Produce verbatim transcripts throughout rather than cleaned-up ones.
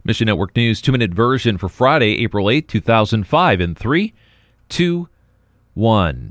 Mission Network News two-minute version for Friday, April eighth, two thousand five in three, two, one.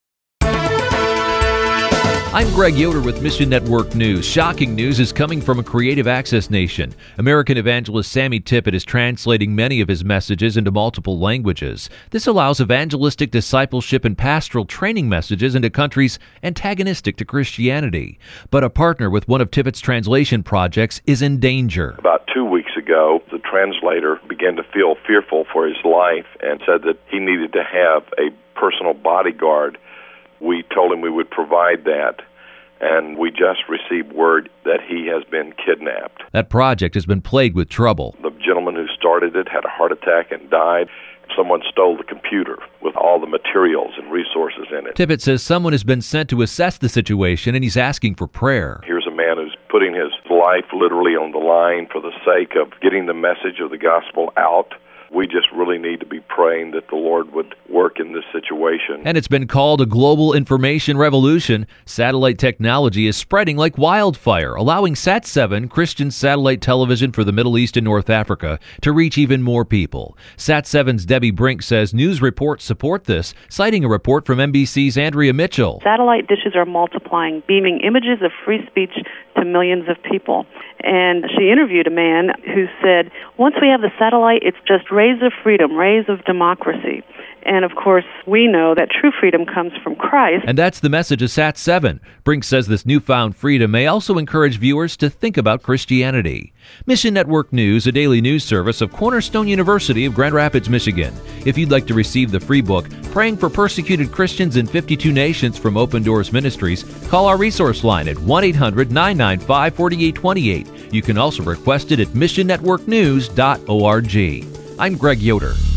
I'm Greg Yoder with Mission Network News. Shocking news is coming from a Creative Access nation. American evangelist Sammy Tippett is translating many of his messages into multiple languages. This allows evangelistic discipleship and pastoral training messages into countries antagonistic to Christianity. But a partner with one of Tippett's translation projects is in danger. About two weeks ago, the translator began to feel fearful for his life and said that he needed to have a personal bodyguard. We told him we would provide that, and we just received word that he has been kidnapped. That project has been plagued with trouble. The gentleman who started it had a heart attack and died. Someone stole the computer with all the materials and resources in it. Tippett says someone has been sent to assess the situation, and he's asking for prayer. Here's a man who's putting his life literally on the line for the sake of getting the message of the gospel out. We just really need to be praying that the Lord would work in this situation. And it's been called a global information revolution. Satellite technology is spreading like wildfire, allowing Sat seven, Christian satellite television for the Middle East and North Africa, to reach even more people. Sat seven's Debbie Brink says news reports support this, citing a report from N B C's Andrea Mitchell. Satellite dishes are multiplying, beaming images of free speech to millions of people. And she interviewed a man who said, once we have the satellite, it's just rays of freedom, rays of democracy. And, of course, we know that true freedom comes from Christ. And that's the message of Sat seven. Brink says this newfound freedom may also encourage viewers to think about Christianity. Mission Network News, a daily news service of Cornerstone University of Grand Rapids, Michigan. If you'd like to receive the free book, Praying for Persecuted Christians in fifty-two Nations from Open Doors Ministries, call our resource line at one eight hundred nine nine five four eight two eight. You can also request it at mission network news dot org. I'm Greg Yoder.